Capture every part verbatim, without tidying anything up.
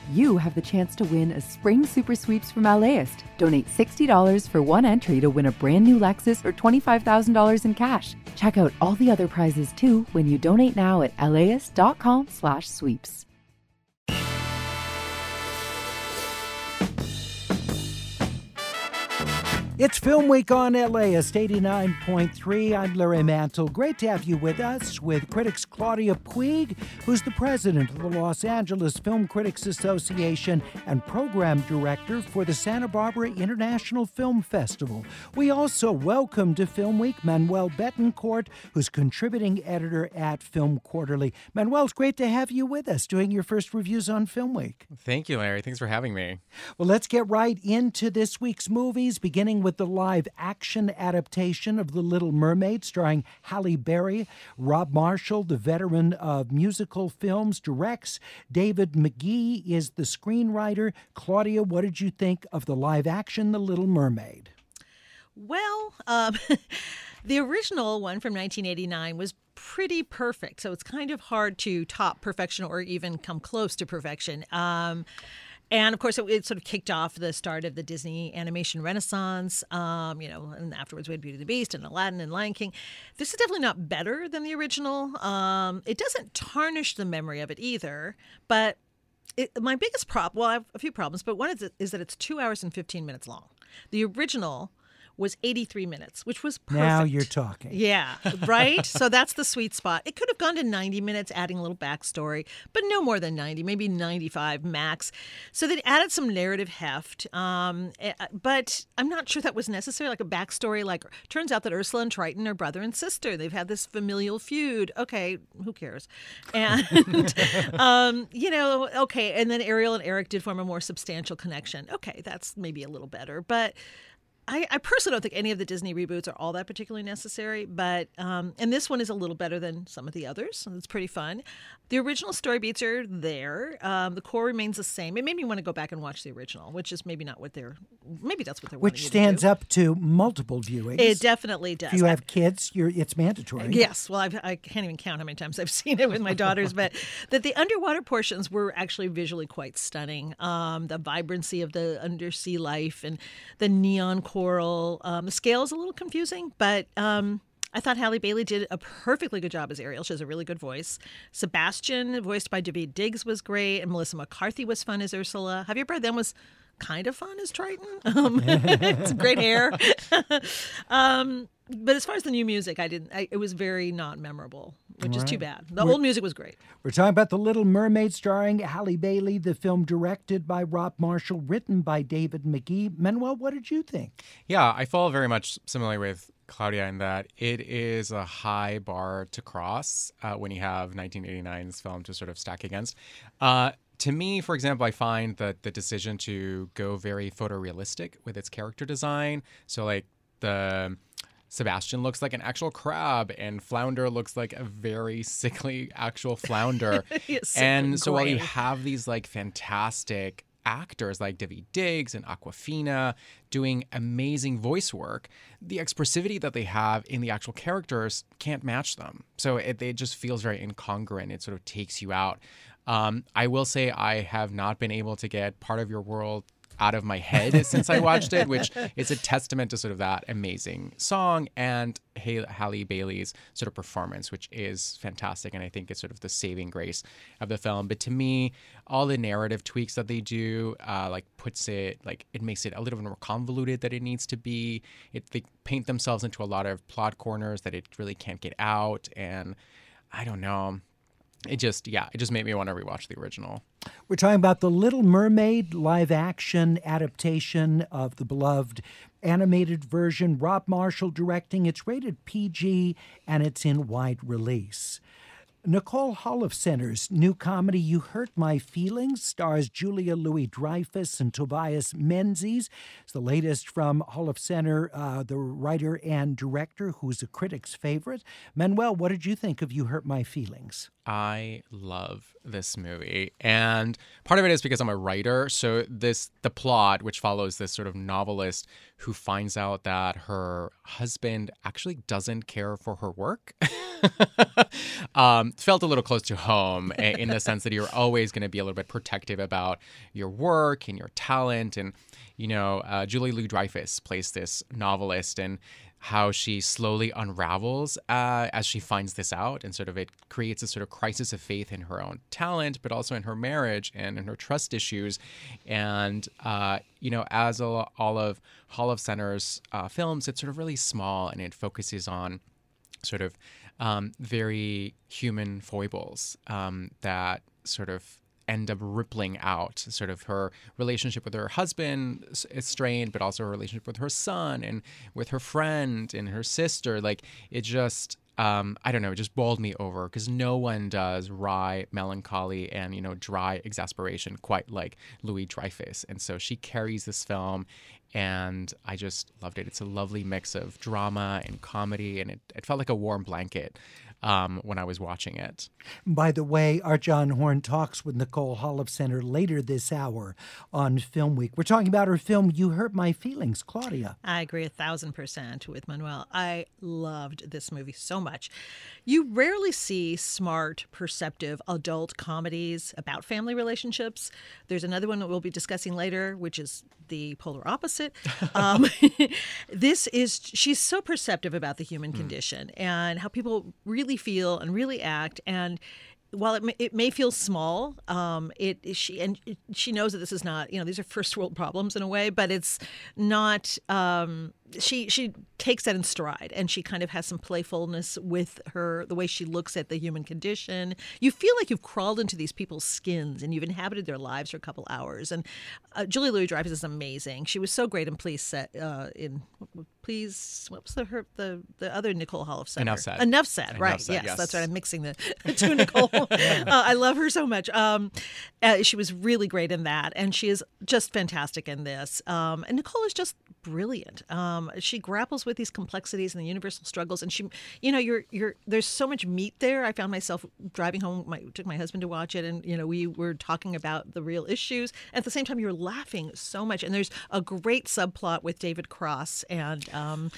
you have the chance to win a spring super sweeps from LAist. Donate sixty dollars for one entry to win a brand new Lexus or twenty-five thousand dollars in cash. Check out all the other prizes too when you donate now at laist.com slash sweeps. It's Film Week on LAist eighty-nine point three. I'm Larry Mantle. Great to have you with us, with critics Claudia Puig, who's the president of the Los Angeles Film Critics Association and program director for the Santa Barbara International Film Festival. We also welcome to Film Week Manuel Betancourt, who's contributing editor at Film Quarterly. Manuel, it's great to have you with us doing your first reviews on Film Week. Thank you, Larry. Thanks for having me. Well, let's get right into this week's movies, beginning with the live-action adaptation of The Little Mermaid, starring Halle Berry. Rob Marshall, the veteran of musical films, directs. David Magee is the screenwriter. Claudia, what did you think of the live-action The Little Mermaid? Well, um, the original one from nineteen eighty-nine was pretty perfect, so it's kind of hard to top perfection or even come close to perfection. Um And, of course, it, it sort of kicked off the start of the Disney animation renaissance, um, you know, and afterwards we had Beauty and the Beast and Aladdin and Lion King. This is definitely not better than the original. Um, it doesn't tarnish the memory of it either, but it, my biggest problem, well, I have a few problems, but one is, is that it's two hours and fifteen minutes long. The original was eighty-three minutes, which was perfect. Now you're talking. Yeah, right? So that's the sweet spot. It could have gone to ninety minutes, adding a little backstory, but no more than ninety, maybe ninety-five max. So they added some narrative heft, um, but I'm not sure that was necessary, like a backstory. Like, turns out that Ursula and Triton are brother and sister. They've had this familial feud. Okay, who cares? And, um, you know, okay, and then Ariel and Eric did form a more substantial connection. Okay, that's maybe a little better, but I, I personally don't think any of the Disney reboots are all that particularly necessary, but um, and this one is a little better than some of the others, and it's pretty fun. The original story beats are there. Um, the core remains the same. It made me want to go back and watch the original, which is maybe not what they're, maybe that's what they're Which wanting stands you to do. up to multiple viewings. It definitely does. If you have kids, you're, it's mandatory. Yes. Well, I've, I can't even count how many times I've seen it with my daughters, but that the underwater portions were actually visually quite stunning. Um, the vibrancy of the undersea life and the neon coral. Um, the scale is a little confusing, but um, I thought Halle Bailey did a perfectly good job as Ariel. She has a really good voice. Sebastian, voiced by Daveed Diggs, was great, and Melissa McCarthy was fun as Ursula. Javier Bardem was kind of fun as Triton. Um, it's great hair. um, but as far as the new music, I didn't. I, it was very not memorable, which All is right. too bad. The We're- old music was great. We're talking about The Little Mermaid, starring Halle Bailey, the film directed by Rob Marshall, written by David Magee. Manuel, what did you think? Yeah, I follow very much similarly with Claudia in that it is a high bar to cross uh, when you have nineteen eighty-nine's film to sort of stack against. Uh, to me, for example, I find that the decision to go very photorealistic with its character design, so like the Sebastian looks like an actual crab and Flounder looks like a very sickly actual flounder. Yes, and so while you gray. have these like fantastic actors like Daveed Diggs and Awkwafina doing amazing voice work, the expressivity that they have in the actual characters can't match them. So it, it just feels very incongruent. It sort of takes you out. Um, I will say I have not been able to get Part of Your World out of my head since I watched it, which is a testament to sort of that amazing song and Halle Bailey's sort of performance, which is fantastic. And I think it's sort of the saving grace of the film. But to me, all the narrative tweaks that they do, uh, like puts it, like it makes it a little bit more convoluted than it needs to be. It, they paint themselves into a lot of plot corners that it really can't get out. And I don't know. It just, yeah, it just made me want to rewatch the original. We're talking about The Little Mermaid live-action adaptation of the beloved animated version. Rob Marshall directing. It's rated P G, and it's in wide release. Nicole Holofcener's new comedy, You Hurt My Feelings, stars Julia Louis-Dreyfus and Tobias Menzies. It's the latest from Holofcener, uh, the writer and director, who's a critic's favorite. Manuel, what did you think of You Hurt My Feelings? I love this movie, and part of it is because I'm a writer. So this, the plot, which follows this sort of novelist who finds out that her husband actually doesn't care for her work. um, felt a little close to home in the sense that you're always going to be a little bit protective about your work and your talent. And, you know, uh, Julia Louis-Dreyfus plays this novelist, and how she slowly unravels uh, as she finds this out, and sort of it creates a sort of crisis of faith in her own talent, but also in her marriage and in her trust issues. And, uh, you know, as a, all of Hall of Center's uh, films, it's sort of really small, and it focuses on sort of um, very human foibles um, that sort of end up rippling out. Sort of her relationship with her husband is strained, but also her relationship with her son and with her friend and her sister. Like, it just, um, I don't know, it just bowled me over, because no one does wry melancholy and, you know, dry exasperation quite like Louis-Dreyfus. And so she carries this film, and I just loved it. It's a lovely mix of drama and comedy, and it, it felt like a warm blanket Um, when I was watching it. By the way, our John Horn talks with Nicole Holofcener later this hour on Film Week. We're talking about her film, You Hurt My Feelings, Claudia. I agree a thousand percent with Manuel. I loved this movie so much. You rarely see smart, perceptive adult comedies about family relationships. There's another one that we'll be discussing later, which is the polar opposite. Um, this is, she's so perceptive about the human condition and how people really feel and really act. And while it may, it may feel small, um, it she and it, she knows that this is not, you know, these are first world problems in a way, but it's not. Um, she she takes that in stride, and she kind of has some playfulness with her, the way she looks at the human condition. You feel like you've crawled into these people's skins and you've inhabited their lives for a couple hours. And uh, Julia Louis-Dreyfus is amazing. She was so great in Please Set uh, in Please. What was the her the the other Nicole Holofcener? Enough Said. Enough Said. Enough Right. Said, yes, yes. that's right. I'm mixing the two Nicole. uh, I love her so much. Um, uh, she was really great in that, and she is just fantastic in this. Um, and Nicole is just brilliant. Um, she grapples with these complexities and the universal struggles, and she, you know, you're you're there's so much meat there. I found myself driving home. My took my husband to watch it, and you know, we were talking about the real issues. At the same time, you're laughing so much, and there's a great subplot with David Cross and um,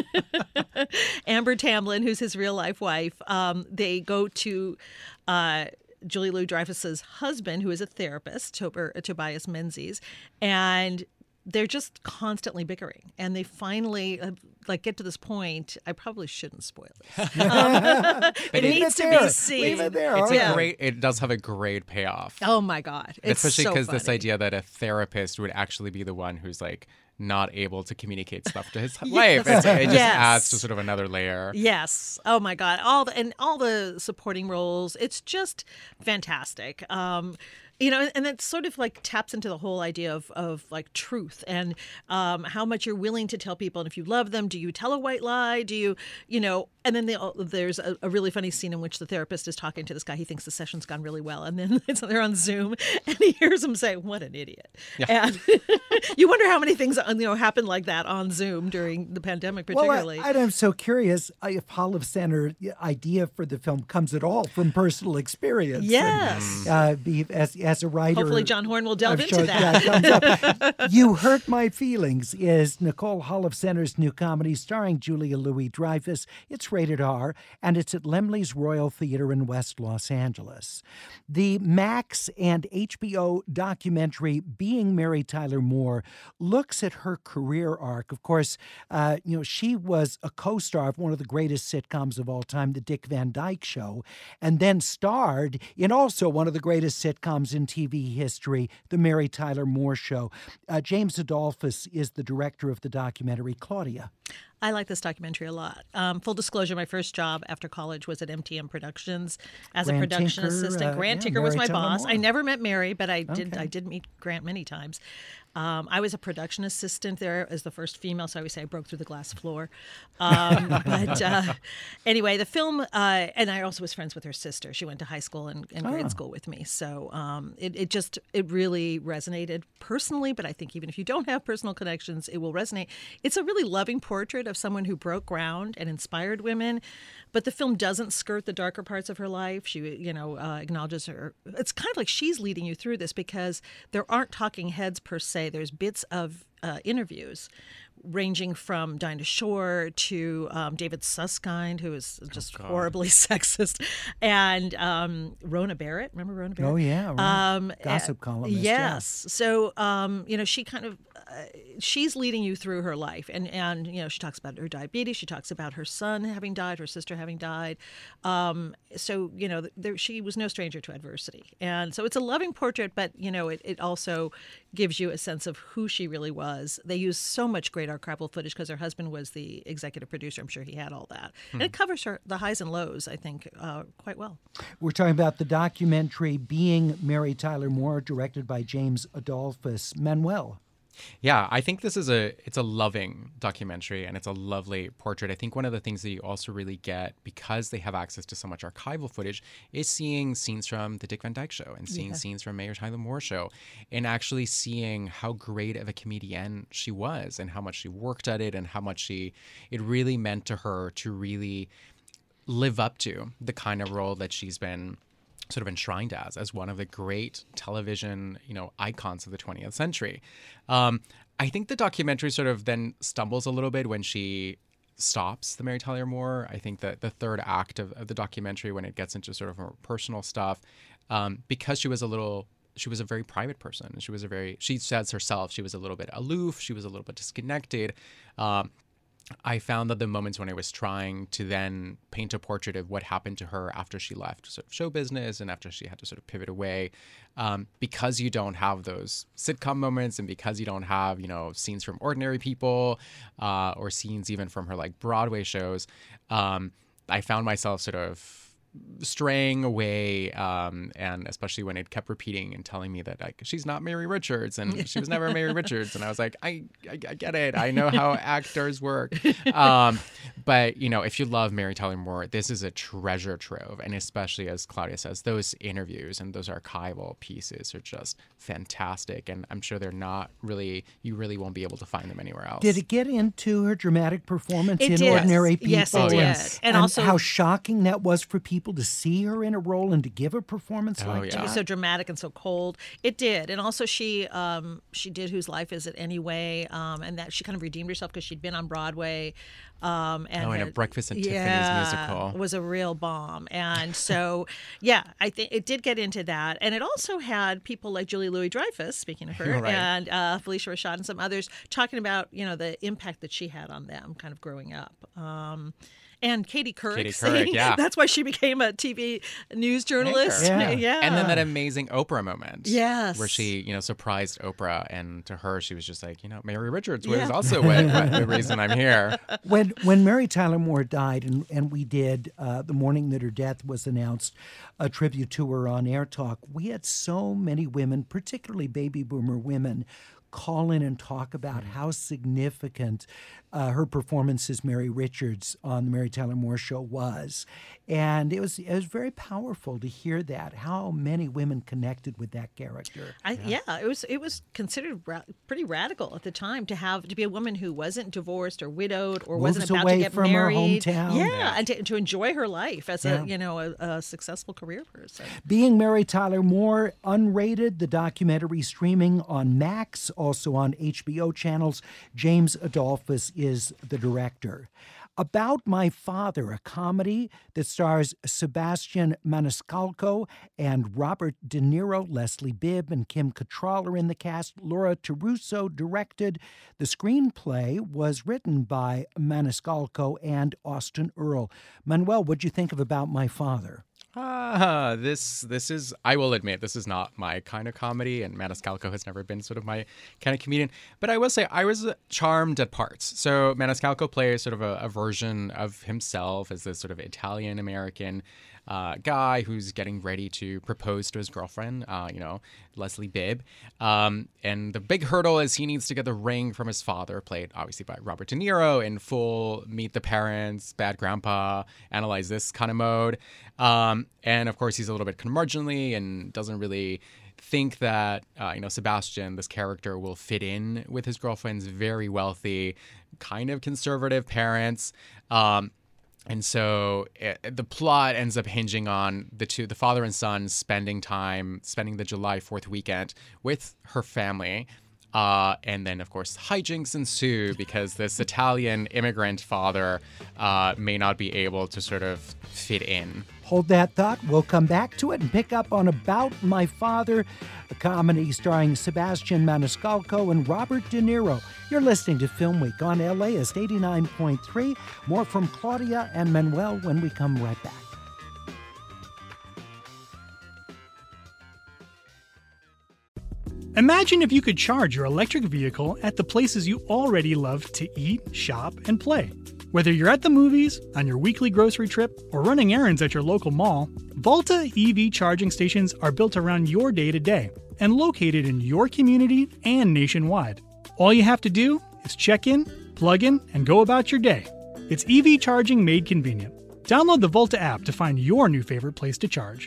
Amber Tamblyn, who's his real life wife. Um, they go to uh, Julia Louis-Dreyfus's husband, who is a therapist, Tob- Tobias Menzies, and they're just constantly bickering, and they finally uh, like get to this point. I probably shouldn't spoil it. Um, it Leave needs it to there. be seen. Leave it there. It's all a right. great, it does have a great payoff. Oh my God! It's Especially so because this funny. idea that a therapist would actually be the one who's like not able to communicate stuff to his wife. It's, it just Yes. adds to sort of another layer. Yes. Oh my God. All the and all the supporting roles. It's just fantastic. Um, you know, and it sort of like taps into the whole idea of, of like truth and um, how much you're willing to tell people. And if you love them, do you tell a white lie? Do you, you know, and then they, there's a, a really funny scene in which the therapist is talking to this guy. He thinks the session's gone really well. And then it's, they're on Zoom and he hears him say, what an idiot. Yeah. And you wonder how many things, you know, happened like that on Zoom during the pandemic, particularly. Well, I, I'm so curious if Holofcener idea for the film comes at all from personal experience. Yes. And, uh, be, as, as a writer. Hopefully John Horn will delve I'm into sure that. comes up. You Hurt My Feelings is Nicole Holofcener's new comedy starring Julia Louis-Dreyfus. It's rated R, and it's at Laemmle's Royal Theater in West Los Angeles. The Max and H B O documentary Being Mary Tyler Moore looks at her career arc. Of course, uh, you know, she was a co-star of one of the greatest sitcoms of all time, The Dick Van Dyke Show, and then starred in also one of the greatest sitcoms in T V history, The Mary Tyler Moore Show. Uh, James Adolphus is the director of the documentary. Claudia. I like this documentary a lot. Um, full disclosure, my first job after college was at M T M Productions as Grant a production Tinker, assistant. uh, Grant yeah, Tinker was Mary my Tyler boss. Moore. I never met Mary, but I did Okay. I did meet Grant many times. Um, I was a production assistant there as the first female, so I always say I broke through the glass floor. Um, but uh, anyway, the film, uh, and I also was friends with her sister. She went to high school and, and grade Oh. school with me. So um, it, it just, it really resonated personally, but I think even if you don't have personal connections, it will resonate. It's a really loving portrait of someone who broke ground and inspired women, but the film doesn't skirt the darker parts of her life. She, you know, uh, acknowledges her. It's kind of like she's leading you through this because there aren't talking heads per se say there's bits of uh, interviews ranging from Dinah Shore to um, David Susskind, who is just oh, horribly sexist, and um, Rona Barrett. Remember Rona Barrett? Oh, yeah. Right. Um, Gossip uh, columnist. Yes. So, um, you know, she kind of, uh, she's leading you through her life. And, and, you know, she talks about her diabetes. She talks about her son having died, her sister having died. Um, so, you know, there, she was no stranger to adversity. And so it's a loving portrait, but, you know, it, it also gives you a sense of who she really was. They use so much great archival footage because her husband was the executive producer. I'm sure he had all that. Hmm. And it covers her the highs and lows, I think, uh, quite well. We're talking about the documentary Being Mary Tyler Moore, directed by James Adolphus. Manuel. Yeah, I think this is a it's a loving documentary, and it's a lovely portrait. I think one of the things that you also really get, because they have access to so much archival footage, is seeing scenes from the Dick Van Dyke Show and seeing yeah. scenes from Mary Tyler Moore Show, and actually seeing how great of a comedienne she was and how much she worked at it and how much she it really meant to her to really live up to the kind of role that she's been sort of enshrined as, as one of the great television, you know, icons of the twentieth century. Um, I think the documentary sort of then stumbles a little bit when she stops the Mary Tyler Moore. I think that the third act of, of the documentary, when it gets into sort of more personal stuff, um, because she was a little, she was a very private person. She was a very, she says herself, she was a little bit aloof. She was a little bit disconnected. Um, I found that the moments when I was trying to then paint a portrait of what happened to her after she left sort of show business and after she had to sort of pivot away, um, because you don't have those sitcom moments and because you don't have, you know, scenes from Ordinary People uh, or scenes even from her like Broadway shows, um, I found myself sort of straying away, um, and especially when it kept repeating and telling me that like she's not Mary Richards and she was never Mary Richards, and I was like, I, I, I get it, I know how actors work, um, but you know, if you love Mary Tyler Moore, this is a treasure trove, and especially as Claudia says, those interviews and those archival pieces are just fantastic, and I'm sure they're not really, you really won't be able to find them anywhere else. Did it get into her dramatic performance it in did. Ordinary People? Yes, it oh, did. yes. And, And also how shocking that was for people to see her in a role and to give a performance Oh, like yeah. to be that. so dramatic and so cold. It did. And also she um, she did Whose Life Is It Anyway? Um, and that she kind of redeemed herself because she'd been on Broadway. Um, and Oh, and a had- Breakfast at Tiffany's yeah, musical. was a real bomb. And so, yeah, I think it did get into that. And it also had people like Julie Louis-Dreyfus, speaking of her, You're right. and uh, Felicia Rashad and some others talking about, you know, the impact that she had on them kind of growing up. Um, And Katie Couric, Katie Couric, saying yeah. that's why she became a T V news journalist. Anchor. Yeah. yeah. And then that amazing Oprah moment. Yes. Where she, you know, surprised Oprah. And to her, she was just like, you know, Mary Richards was Yeah. also what, what, the reason I'm here. when when Mary Tyler Moore died, and, and we did uh, the morning that her death was announced, a tribute to her on Air Talk, we had so many women, particularly baby boomer women, call in and talk about how significant uh, her performance as Mary Richards on the Mary Tyler Moore Show was. And it was it was very powerful to hear that, how many women connected with that character. I, yeah. it was it was considered ra- pretty radical at the time to have to be a woman who wasn't divorced or widowed or Moves wasn't about away to get from her married. hometown. Yeah, Yeah. and to, to enjoy her life as Yeah. a you know a, a successful career person. Being Mary Tyler Moore, unrated, the documentary streaming on Max, also on H B O channels. James Adolphus is the director. About My Father, a comedy that stars Sebastian Maniscalco and Robert De Niro. Leslie Bibb and Kim Cattrall are in the cast. Laura Taruso directed. The screenplay was written by Maniscalco and Austin Earl. Manuel, what'd you think of About My Father? Ah, this this is, I will admit, this is not my kind of comedy, and Maniscalco has never been sort of my kind of comedian. But I will say I was charmed at parts. So Maniscalco plays sort of a, a version of himself as this sort of Italian-American uh, guy who's getting ready to propose to his girlfriend, uh, you know, Leslie Bibb. Um, and the big hurdle is he needs to get the ring from his father, played obviously by Robert De Niro, in full meet the parents, bad grandpa, analyze this kind of mode. Um, and of course, he's a little bit curmudgeonly and doesn't really think that, uh, you know, Sebastian, this character, will fit in with his girlfriend's very wealthy, kind of conservative parents. Um, And so it, the plot ends up hinging on the two, the father and son, spending time, spending the July fourth weekend with her family. Uh, and then, of course, hijinks ensue because this Italian immigrant father uh, may not be able to sort of fit in. Hold that thought. We'll come back to it and pick up on About My Father, a comedy starring Sebastian Maniscalco and Robert De Niro. You're listening to Film Week on L A ist eighty-nine point three. More from Claudia and Manuel when we come right back. Imagine if you could charge your electric vehicle at the places you already love to eat, shop, and play. Whether you're at the movies, on your weekly grocery trip, or running errands at your local mall, Volta E V charging stations are built around your day-to-day and located in your community and nationwide. All you have to do is check in, plug in, and go about your day. It's E V charging made convenient. Download the Volta app to find your new favorite place to charge.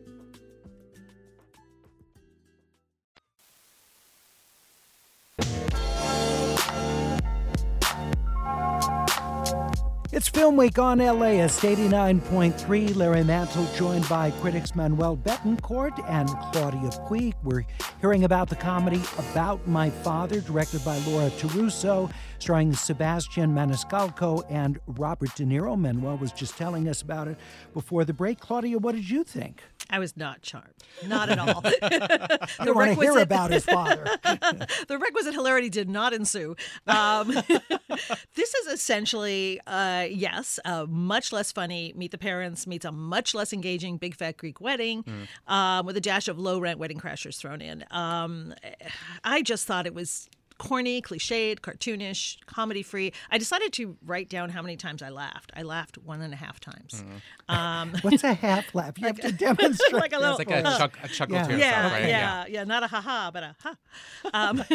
It's Film Week on L A ist eighty-nine point three. Larry Mantle joined by critics Manuel Betancourt and Claudia Puig. We're hearing about the comedy About My Father, directed by Laura Taruso, starring Sebastian Maniscalco and Robert De Niro. Manuel was just telling us about it before the break. Claudia, what did you think? I was not charmed. Not at all. I don't want to hear about his father. The requisite hilarity did not ensue. Um, this is essentially, uh, yes, a much less funny Meet the Parents meets a much less engaging Big Fat Greek Wedding mm. um, with a dash of low-rent Wedding Crashers thrown in. Um, I just thought it was corny, cliched, cartoonish, comedy-free. I decided to write down how many times I laughed. I laughed one and a half times. Mm. Um, What's a half laugh? You have to demonstrate. Like a little, it's like a, chuck, a chuckle yeah. to yeah, yourself, right? Yeah, yeah, yeah, not a ha-ha, but a ha. Um,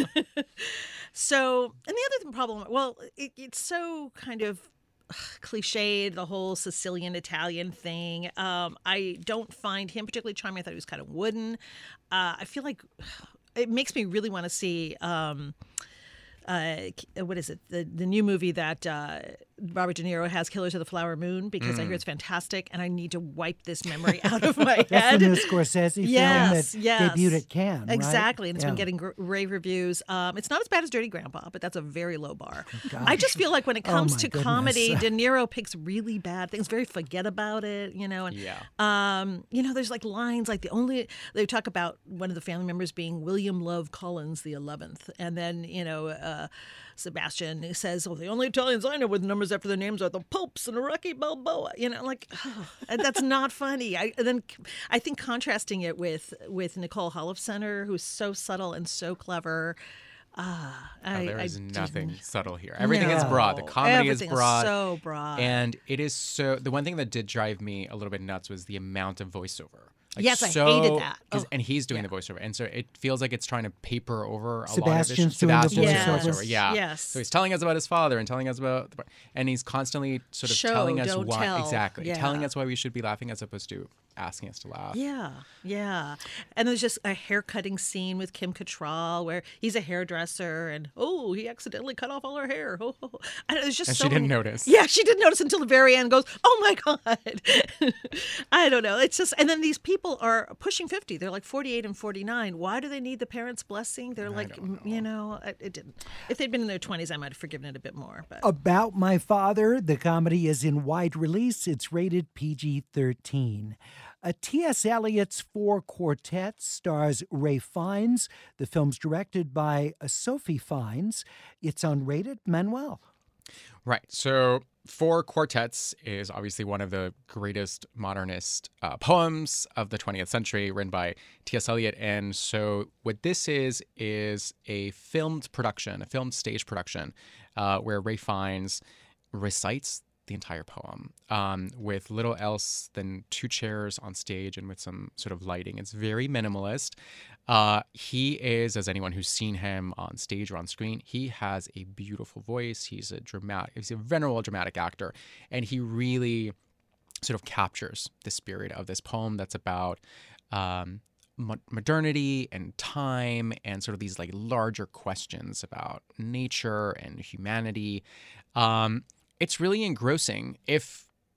so, and the other problem, well, it, it's so kind of cliched, the whole Sicilian Italian thing. Um, I don't find him particularly charming. I thought he was kind of wooden. Uh, I feel like it makes me really want to see um, uh, what is it? The the new movie that uh, Robert De Niro has, Killers of the Flower Moon, because mm. I hear it's fantastic, and I need to wipe this memory out of my head. That's the new Scorsese yes, film that yes. debuted at Cannes, right? Exactly, and it's yeah. been getting gr- rave reviews. Um, it's not as bad as Dirty Grandpa, but that's a very low bar. Gosh. I just feel like when it comes oh to goodness. comedy, De Niro picks really bad things, very forget about it, you know. And, yeah. Um, you know, there's like lines like the only, they talk about one of the family members being William Love Collins the eleventh, and then, you know, uh, Sebastian says, "Oh, the only Italians I know with numbers after their names are the Popes and Rocky Balboa." You know, like oh, that's not funny. I and then I think contrasting it with with Nicole Holofcener, who's so subtle and so clever. Ah, uh, oh, there I, is I nothing didn't. subtle here. Everything no. is broad. The comedy Everything is broad. Is so broad. And it is so. The one thing that did drive me a little bit nuts was the amount of voiceover. Like yes, so, I hated that. Oh. And he's doing yeah. the voiceover. And so it feels like it's trying to paper over a Sebastian's lot of it. doing the Sebastian's voiceover. voiceover. Yeah. Yes. So he's telling us about his father and telling us about, the, and he's constantly sort of Show, telling us don't why. tell. Exactly. Yeah. Telling us why we should be laughing as opposed to asking us to laugh. Yeah, yeah. And there's just a hair cutting scene with Kim Cattrall where he's a hairdresser and oh, he accidentally cut off all her hair. Oh, oh. And it was just and so she didn't many... notice. Yeah, she didn't notice until the very end. Goes, oh my god. I don't know. It's just, and then these people are pushing fifty. They're like forty-eight and forty-nine. Why do they need the parents' blessing? They're like, know. you know, it, it didn't. If they'd been in their twenties, I might have forgiven it a bit more. But About My Father, the comedy is in wide release. It's rated P G thirteen. A T S. Eliot's Four Quartets stars Ray Fiennes. The film's directed by Sophie Fiennes. It's unrated. Manuel. Right. So Four Quartets is obviously one of the greatest modernist uh, poems of the twentieth century, written by T S. Eliot. And so what this is, is a filmed production, a filmed stage production, uh, where Ray Fiennes recites the entire poem um, with little else than two chairs on stage and with some sort of lighting. It's very minimalist. Uh, he is, as anyone who's seen him on stage or on screen, he has a beautiful voice. He's a dramatic, he's a venerable dramatic actor, and he really sort of captures the spirit of this poem that's about um, modernity and time and sort of these like larger questions about nature and humanity. Um, It's really engrossing if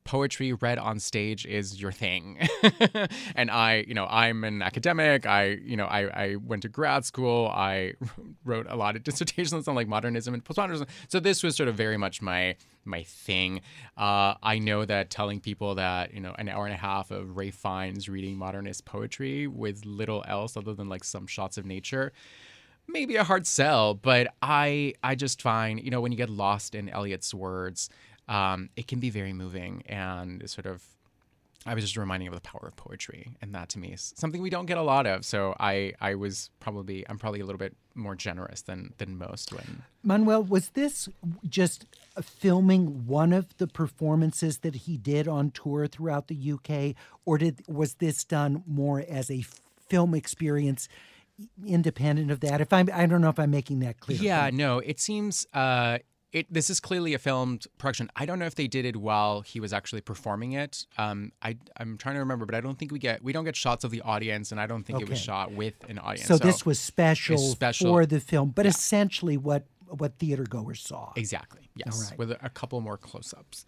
poetry read on stage is your thing. And I, you know, I'm an academic. I, you know, I, I went to grad school. I wrote a lot of dissertations on like modernism and postmodernism. So this was sort of very much my my thing. Uh, I know that telling people that, you know, an hour and a half of Ralph Fiennes reading modernist poetry with little else other than like some shots of nature, maybe a hard sell, but I I just find, you know, when you get lost in Eliot's words, um, it can be very moving and sort of, I was just reminding of the power of poetry, and that to me is something we don't get a lot of. So I I was probably, I'm probably a little bit more generous than than most when. Manuel, was this just filming one of the performances that he did on tour throughout the U K, or did was this done more as a film experience independent of that? If I'm, I don't know if I'm making that clear. Yeah, no, it seems uh, it. This is clearly a filmed production. I don't know if they did it while he was actually performing it. Um, I I'm trying to remember, but I don't think we get we don't get shots of the audience, and I don't think Okay. it was shot with an audience. So, this was special, It's special. for the film, but Yeah. essentially what what theater goers saw. Exactly. Yes, All right. with a, a couple more close-ups.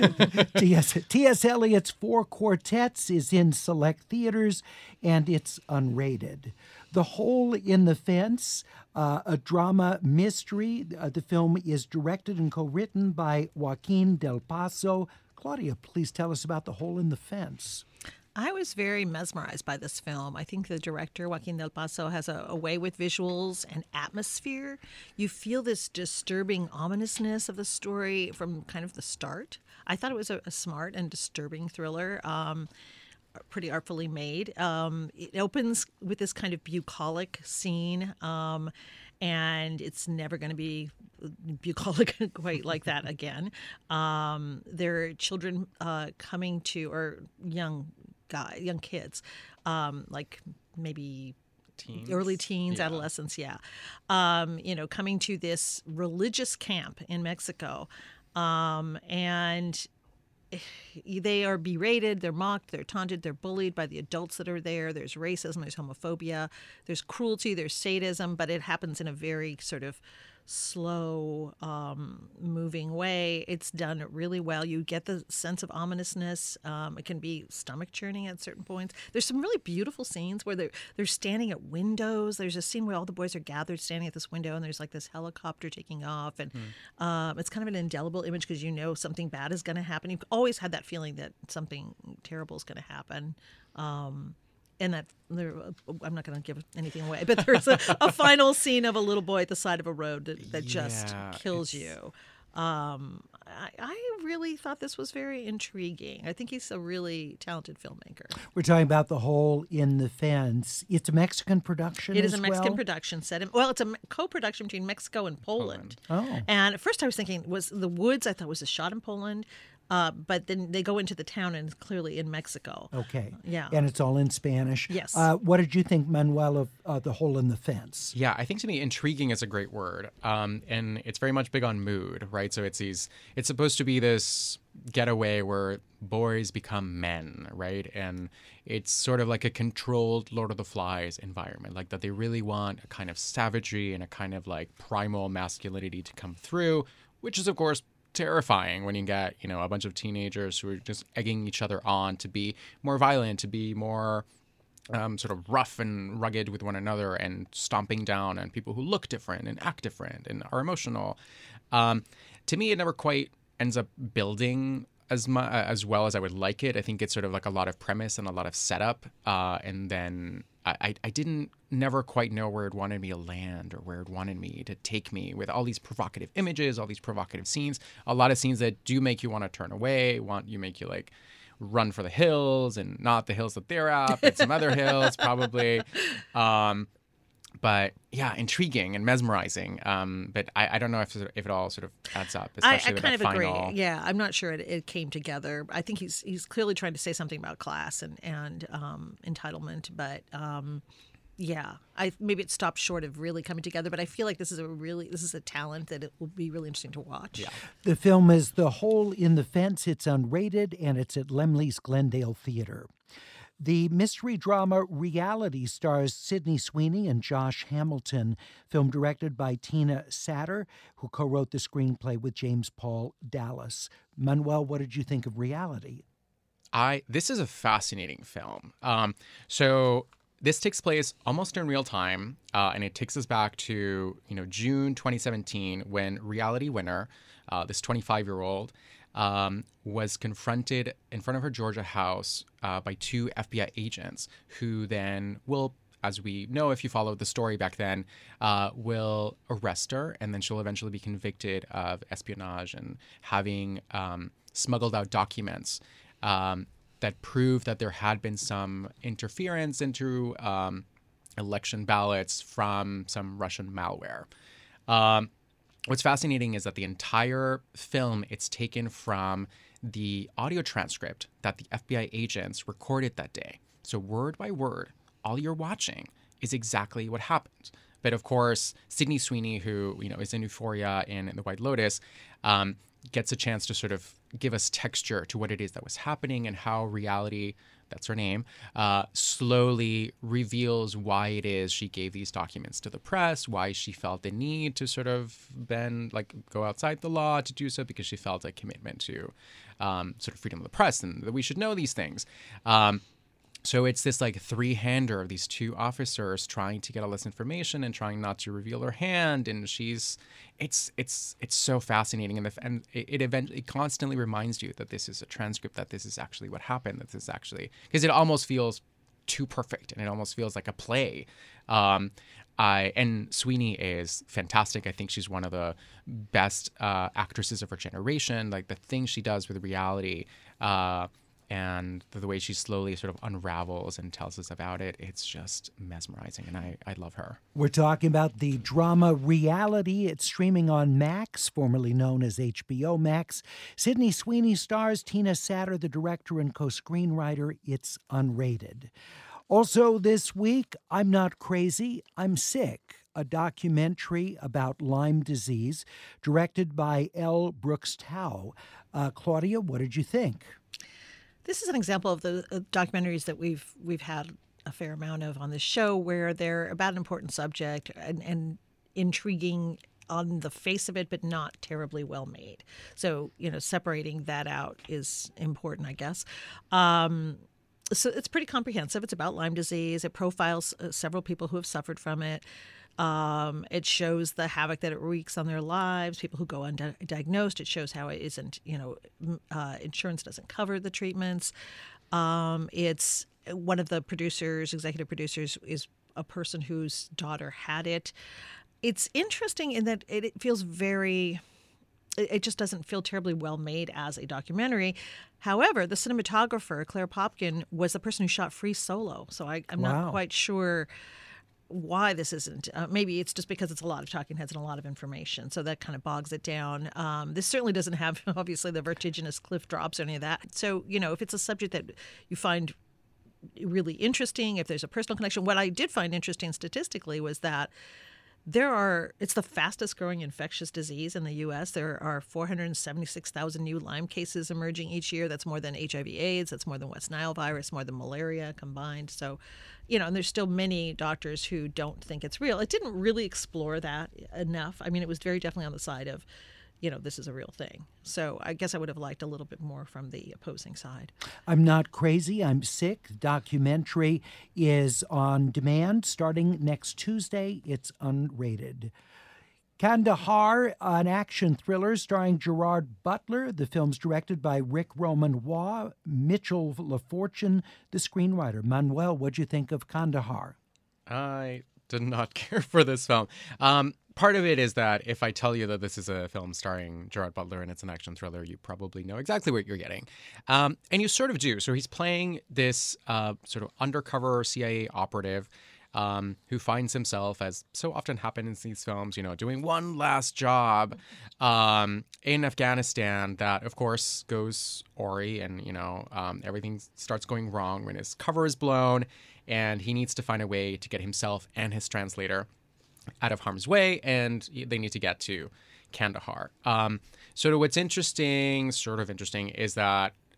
T S T S Eliot's Four Quartets is in select theaters, and it's unrated. The Hole in the Fence, uh, a drama mystery. Uh, the film is directed and co-written by Joaquin Del Paso. Claudia, please tell us about The Hole in the Fence. I was very mesmerized by this film. I think the director, Joaquin Del Paso, has a, a way with visuals and atmosphere. You feel this disturbing ominousness of the story from kind of the start. I thought it was a, a smart and disturbing thriller, um, pretty artfully made. Um, it opens with this kind of bucolic scene, um, and it's never going to be bucolic quite like that again. Um, there are children uh, coming to, or young guy, young kids, um, like maybe Teens. early teens, Yeah. adolescents, yeah, um, you know, coming to this religious camp in Mexico, um, and they are berated, they're mocked, they're taunted, they're bullied by the adults that are there. There's racism, there's homophobia, there's cruelty, there's sadism, but it happens in a very sort of slow um, moving way. It's done really well. You get the sense of ominousness. Um, it can be stomach churning at certain points. There's some really beautiful scenes where they're, they're standing at windows. There's a scene where all the boys are gathered standing at this window, and there's like this helicopter taking off. And mm. um, it's kind of an indelible image because you know something bad is going to happen. You've always had that feeling that something terrible is going to happen. Um, And that there, I'm not going to give anything away, but there's a, a final scene of a little boy at the side of a road that, that just Yeah, kills it's- you. Um, I, I really thought this was very intriguing. I think he's a really talented filmmaker. We're talking about The Hole in the Fence. It's a Mexican production It as is a Mexican well? production set in, well, it's a me- co-production between Mexico and Poland. Oh. And at first I was thinking, was The Woods, I thought was a shot in Poland, uh, but then they go into the town and it's clearly in Mexico. Okay. Yeah. And it's all in Spanish. Yes. Uh, what did you think, Manuel, of uh, The Hole in the Fence? Yeah, I think to me, intriguing is a great word, um, and it's very much big on mood, right? So it's these, it's supposed to be this getaway where boys become men, right? And it's sort of like a controlled Lord of the Flies environment, like that they really want a kind of savagery and a kind of like primal masculinity to come through, which is of course terrifying when you get, you know, a bunch of teenagers who are just egging each other on to be more violent, to be more um, sort of rough and rugged with one another, and stomping down on people who look different and act different and are emotional. Um, to me, it never quite ends up building as mu- as well as I would like it. I think it's sort of like a lot of premise and a lot of setup, uh, and then I, I, I didn't never quite know where it wanted me to land or where it wanted me to take me with all these provocative images, all these provocative scenes, a lot of scenes that do make you want to turn away, want you make you like run for the hills, and not the hills that they're at, but some other hills probably. Um, but yeah, intriguing and mesmerizing. Um, but I, I don't know if if it all sort of adds up, I, I especially with kind that of agree. final. Yeah, I'm not sure it, it came together. I think he's he's clearly trying to say something about class and and um, entitlement, but um, yeah, I maybe it stopped short of really coming together. But I feel like this is a really this is a talent that it will be really interesting to watch. Yeah. The film is The Hole in the Fence. It's unrated, and it's at Lemley's Glendale Theater. The mystery drama Reality stars Sydney Sweeney and Josh Hamilton, film directed by Tina Satter, who co-wrote the screenplay with James Paul Dallas. Manuel, what did you think of Reality? I this is a fascinating film. Um, so this takes place almost in real time, uh, and it takes us back to you know June twenty seventeen when Reality winner, uh, this twenty-five-year-old, Um, was confronted in front of her Georgia house uh, by two F B I agents who then will, as we know if you followed the story back then, uh, will arrest her, and then she'll eventually be convicted of espionage and having um, smuggled out documents um, that prove that there had been some interference into um, election ballots from some Russian malware. Um, What's fascinating is that the entire film, it's taken from the audio transcript that the F B I agents recorded that day. So word by word, all you're watching is exactly what happened. But of course, Sydney Sweeney, who you know is in Euphoria and in The White Lotus, um, gets a chance to sort of give us texture to what it is that was happening and how Reality, that's her name, uh, slowly reveals why it is she gave these documents to the press, why she felt the need to sort of bend, like go outside the law to do so, because she felt a commitment to um, sort of freedom of the press and that we should know these things. Um, So it's this like three-hander of these two officers trying to get all this information and trying not to reveal her hand. And she's, it's it's it's so fascinating, and the, and it, it eventually it constantly reminds you that this is a transcript, that this is actually what happened, that this is actually, because it almost feels too perfect and it almost feels like a play. Um, I and Sweeney is fantastic. I think she's one of the best uh, actresses of her generation. Like the things she does with Reality. Uh, And the way she slowly sort of unravels and tells us about it, it's just mesmerizing, and I, I love her. We're talking about the drama Reality. It's streaming on Max, formerly known as H B O Max. Sydney Sweeney stars, Tina Satter, the director and co-screenwriter. It's unrated. Also this week, I'm Not Crazy, I'm Sick, a documentary about Lyme disease, directed by L. Brooks Tao. Uh, Claudia, what did you think? This is an example of the uh, documentaries that we've we've had a fair amount of on this show, where they're about an important subject and, and intriguing on the face of it, but not terribly well made. So, you know, separating that out is important, I guess. Um, so it's pretty comprehensive. It's about Lyme disease. It profiles uh, several people who have suffered from it. Um, it shows the havoc that it wreaks on their lives, people who go undiagnosed. It shows how it isn't, you know, uh, insurance doesn't cover the treatments. Um, it's one of the producers, executive producers, is a person whose daughter had it. It's interesting in that it, it feels very, it just doesn't feel terribly well made as a documentary. However, the cinematographer, Claire Popkin, was the person who shot Free Solo. So I, I'm Wow. not quite sure why this isn't. Uh, maybe it's just because it's a lot of talking heads and a lot of information. So that kind of bogs it down. Um, this certainly doesn't have, obviously, the vertiginous cliff drops or any of that. So, you know, if it's a subject that you find really interesting, if there's a personal connection, what I did find interesting statistically was that there are, it's the fastest growing infectious disease in the U S. There are four hundred seventy-six thousand new Lyme cases emerging each year. That's more than H I V AIDS. That's more than West Nile virus, more than malaria combined. So, you know, and there's still many doctors who don't think it's real. It didn't really explore that enough. I mean, it was very definitely on the side of, you know, this is a real thing. So I guess I would have liked a little bit more from the opposing side. I'm Not Crazy, I'm Sick. The documentary is on demand starting next Tuesday. It's unrated. Kandahar, an action thriller starring Gerard Butler. The film's directed by Rick Roman Waugh, Mitchell LaFortune, the screenwriter. Manuel, what'd you think of Kandahar? I did not care for this film. Um, part of it is that if I tell you that this is a film starring Gerard Butler and it's an action thriller, you probably know exactly what you're getting. Um, and you sort of do. So he's playing this uh, sort of undercover C I A operative um, who finds himself, as so often happens in these films, you know, doing one last job um, in Afghanistan that, of course, goes awry, and, you know, um, everything starts going wrong when his cover is blown, and he needs to find a way to get himself and his translator out of harm's way, and they need to get to Kandahar. Um, so what's interesting, sort of interesting, is that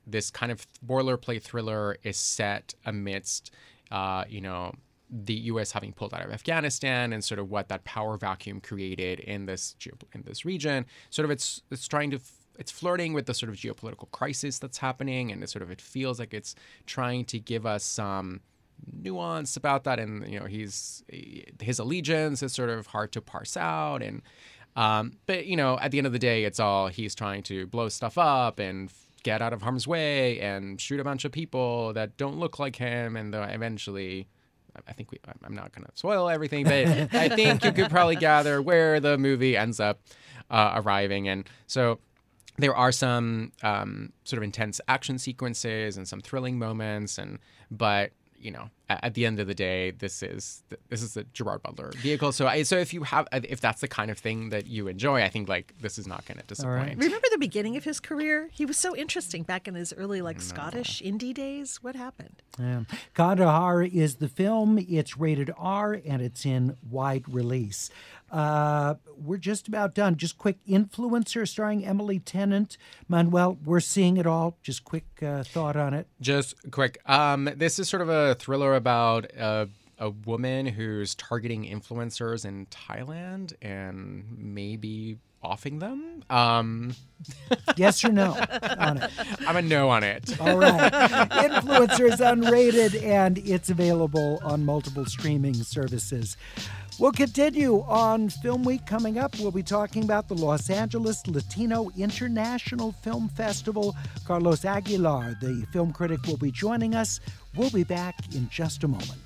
this kind of boilerplate thriller is set amidst, uh, you know, the U S having pulled out of Afghanistan and sort of what that power vacuum created in this in this region. Sort of it's it's trying to it's flirting with the sort of geopolitical crisis that's happening, and it sort of it feels like it's trying to give us some nuance about that. And you know, he's his allegiance is sort of hard to parse out, and um, but you know, at the end of the day, it's all he's trying to blow stuff up and get out of harm's way and shoot a bunch of people that don't look like him, and uh, eventually. I think we, I'm not going to spoil everything, but I think you could probably gather where the movie ends up uh, arriving. And so there are some um, sort of intense action sequences and some thrilling moments. And but, you know, at, at the end of the day, this is this is a Gerard Butler vehicle. So I, so if you have if that's the kind of thing that you enjoy, I think like this is not going to disappoint. Right. Remember the beginning of his career? He was so interesting back in his early like Scottish indie days. What happened? Yeah. Kandahar is the film. It's rated R and it's in wide release. Uh, we're just about done. Just quick Influencer starring Emily Tennant. Manuel, we're seeing it all. Just quick uh, thought on it. Just quick. Um, this is sort of a thriller about uh, a woman who's targeting influencers in Thailand and maybe offing them. Um, Yes or no on it? I'm a no on it. All right. Influencer is unrated and it's available on multiple streaming services. We'll continue on Film Week coming up. We'll be talking about the Los Angeles Latino International Film Festival. Carlos Aguilar, the film critic, will be joining us. We'll be back in just a moment.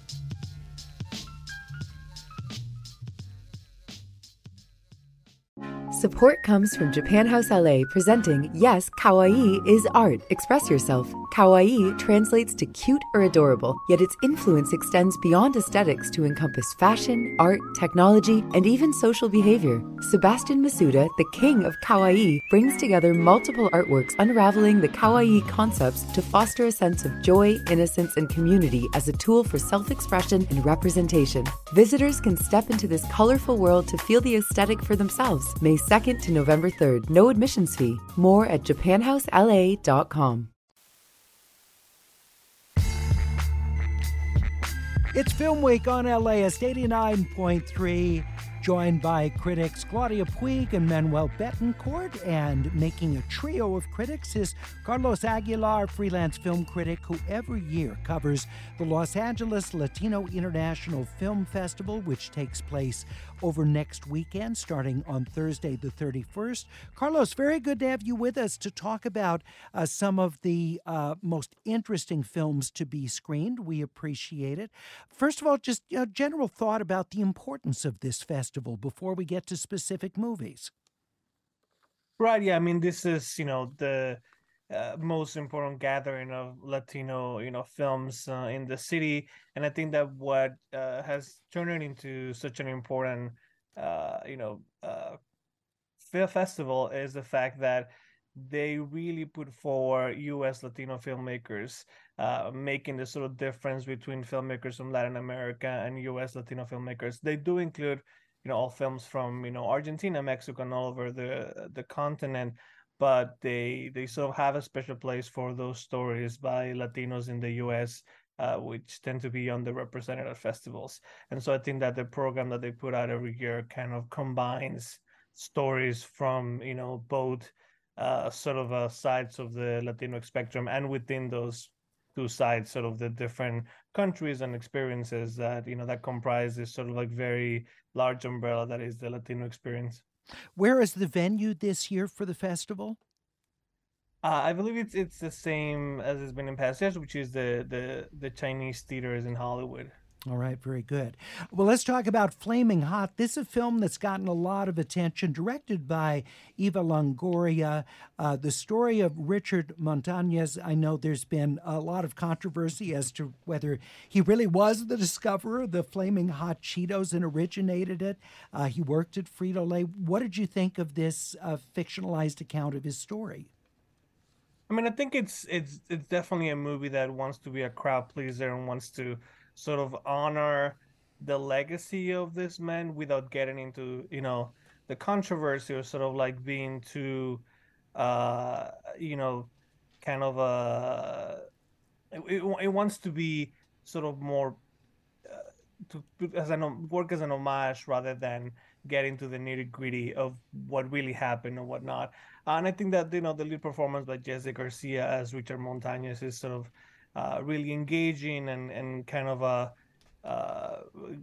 Support comes from Japan House L A, presenting Yes, Kawaii is Art. Express yourself. Kawaii translates to cute or adorable, yet its influence extends beyond aesthetics to encompass fashion, art, technology, and even social behavior. Sebastian Masuda, the king of Kawaii, brings together multiple artworks unraveling the Kawaii concepts to foster a sense of joy, innocence, and community as a tool for self-expression and representation. Visitors can step into this colorful world to feel the aesthetic for themselves. May second to November third. No admissions fee. More at japan house l a dot com. It's Film Week on L A S eighty-nine point three, joined by critics Claudia Puig and Manuel Betancourt, and making a trio of critics is Carlos Aguilar, freelance film critic who every year covers the Los Angeles Latino International Film Festival, which takes place over next weekend, starting on Thursday the thirty-first. Carlos, very good to have you with us to talk about uh, some of the uh, most interesting films to be screened. We appreciate it. First of all, just a general thought about the importance of this festival before we get to specific movies. Right, yeah, I mean, this is, you know, the uh, most important gathering of Latino, you know, films uh, in the city. And I think that what uh, has turned it into such an important, uh, you know, uh, film festival is the fact that they really put forward U S Latino filmmakers, uh, making the sort of difference between filmmakers from Latin America and U S Latino filmmakers. They do include, you know, all films from, you know, Argentina, Mexico, and all over the the continent, but they they sort of have a special place for those stories by Latinos in the U S, uh, which tend to be underrepresented at festivals. And so I think that the program that they put out every year kind of combines stories from, you know, both uh, sort of uh, sides of the Latino spectrum, and within those two sides, sort of the different countries and experiences that, you know, that comprise this sort of like very large umbrella that is the Latino experience. Where is the venue this year for the festival? Uh, I believe it's it's the same as it's been in past years, which is the the the Chinese theaters in Hollywood. All right, very good. Well, let's talk about Flaming Hot. This is a film that's gotten a lot of attention, directed by Eva Longoria. Uh, the story of Richard Montañez. I know there's been a lot of controversy as to whether he really was the discoverer of the Flaming Hot Cheetos and originated it. Uh, he worked at Frito-Lay. What did you think of this uh, fictionalized account of his story? I mean, I think it's it's it's definitely a movie that wants to be a crowd pleaser and wants to sort of honor the legacy of this man without getting into, you know, the controversy or sort of like being too, uh, you know, kind of a it, it wants to be sort of more uh, to as an work as an homage rather than get into the nitty gritty of what really happened and whatnot. And I think that, you know, the lead performance by Jesse Garcia as Richard Montañez is sort of uh, really engaging and and kind of a uh,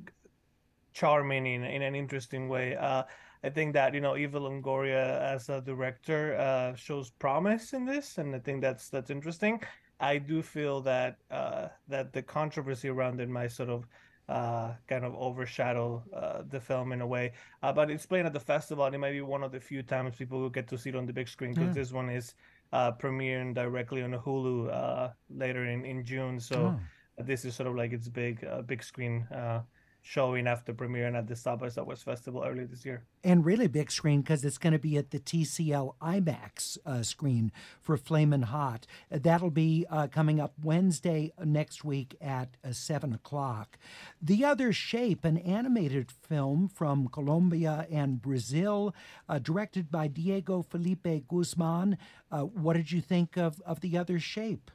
charming in, in an interesting way. Uh, I think that, you know, Eva Longoria as a director uh, shows promise in this, and I think that's that's interesting. I do feel that uh, that the controversy around it might sort of uh, kind of overshadow uh, the film in a way. Uh, but it's playing at the festival, and it might be one of the few times people will get to see it on the big screen, because Yeah. this one is uh, premiering directly on Hulu uh, later in, in June. So Oh. this is sort of like its big uh, big screen uh, showing after premiering at the South by Southwest Festival earlier this year. And really big screen because it's going to be at the T C L IMAX uh, screen for Flamin' Hot. Uh, That'll be uh, coming up Wednesday next week at uh, seven o'clock. The Other Shape, an animated film from Colombia and Brazil, uh, directed by Diego Felipe Guzman. Uh, what did you think of, of The Other Shape?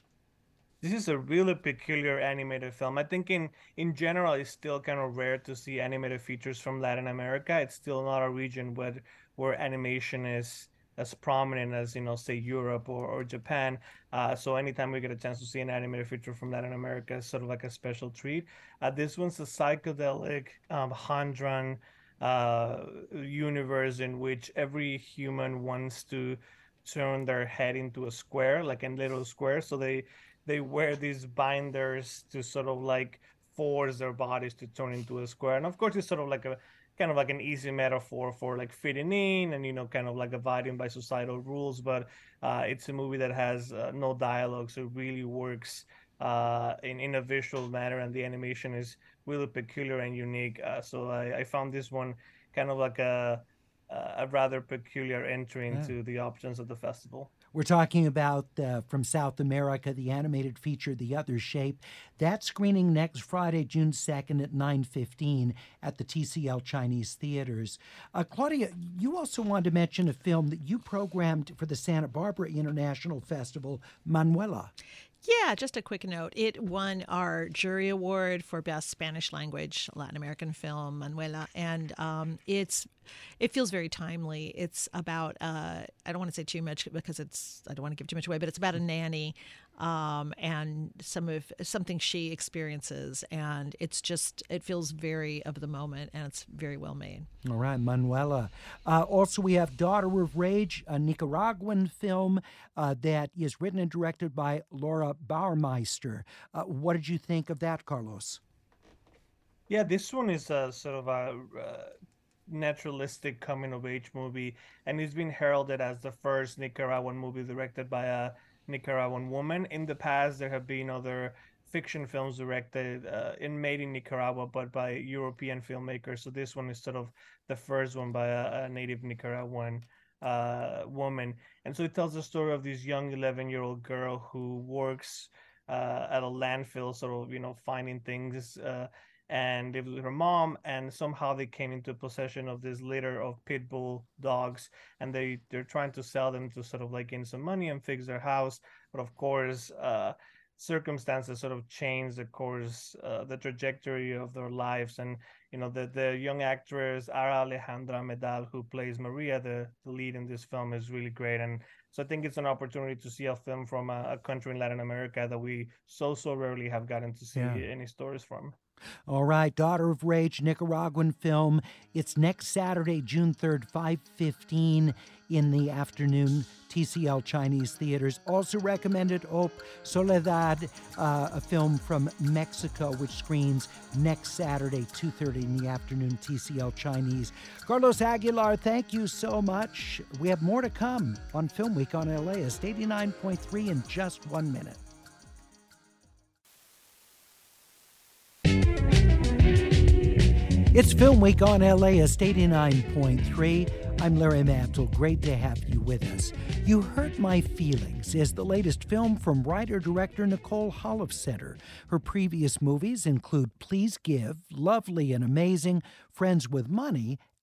This is a really peculiar animated film. I think in in general, it's still kind of rare to see animated features from Latin America. It's still not a region where where animation is as prominent as, you know, say Europe or, or Japan. Uh, so anytime we get a chance to see an animated feature from Latin America, it's sort of like a special treat. Uh, this one's a psychedelic, um, hand-drawn uh, universe in which every human wants to turn their head into a square, like a little square. So they they wear these binders to sort of like force their bodies to turn into a square. And of course, it's sort of like a kind of like an easy metaphor for like fitting in and, you know, kind of like abiding by societal rules. But uh, it's a movie that has uh, no dialogue, so it really works uh, in, in a visual manner, and the animation is really peculiar and unique. Uh, so I, I found this one kind of like a, a rather peculiar entry into Yeah. the options of the festival. We're talking about uh, from South America, the animated feature The Other Shape. That's screening next Friday, June second at nine fifteen at the T C L Chinese Theaters. Uh, Claudia, you also wanted to mention a film that you programmed for the Santa Barbara International Festival, Manuela. Yeah, just a quick note. It won our jury award for best Spanish language Latin American film, Manuela, and um, it's it feels very timely. It's about uh, I don't want to say too much because it's I don't want to give too much away, but it's about a nanny um, and some of something she experiences, and it's just it feels very of the moment, and it's very well made. All right, Manuela. Uh, also, we have Daughter of Rage, a Nicaraguan film uh, that is written and directed by Laura Bauermeister. Uh, what did you think of that, Carlos? Yeah, this one is a sort of a uh, naturalistic coming-of-age movie, and it's been heralded as the first Nicaraguan movie directed by a Nicaraguan woman. In the past, there have been other fiction films directed uh, and made in Nicaragua, but by European filmmakers. So this one is sort of the first one by a, a native Nicaraguan uh, woman. And so it tells the story of this young eleven-year-old girl who works uh, at a landfill, sort of, you know, finding things, uh, and lived with her mom, and somehow they came into possession of this litter of pit bull dogs, and they they're trying to sell them to sort of like gain some money and fix their house. But of course, uh, circumstances sort of change the course, uh, the trajectory of their lives. And, you know, the the young actress Ara Alejandra Medal, who plays Maria, the, the lead in this film, is really great. And so I think it's an opportunity to see a film from a, a country in Latin America that we so so rarely have gotten to see Yeah. any stories from. All right, Daughter of Rage, Nicaraguan film. It's next Saturday, June third, five fifteen in the afternoon, T C L Chinese Theaters. Also recommended Hope Soledad, uh, a film from Mexico, which screens next Saturday, two thirty in the afternoon, T C L Chinese. Carlos Aguilar, thank you so much. We have more to come on Film Week on L A ist eighty-nine point three in just one minute. It's Film Week on L A ist eighty-nine point three. I'm Larry Mantle. Great to have you with us. You Hurt My Feelings is the latest film from writer-director Nicole Holofcener. Her previous movies include Please Give, Lovely and Amazing, Friends with Money,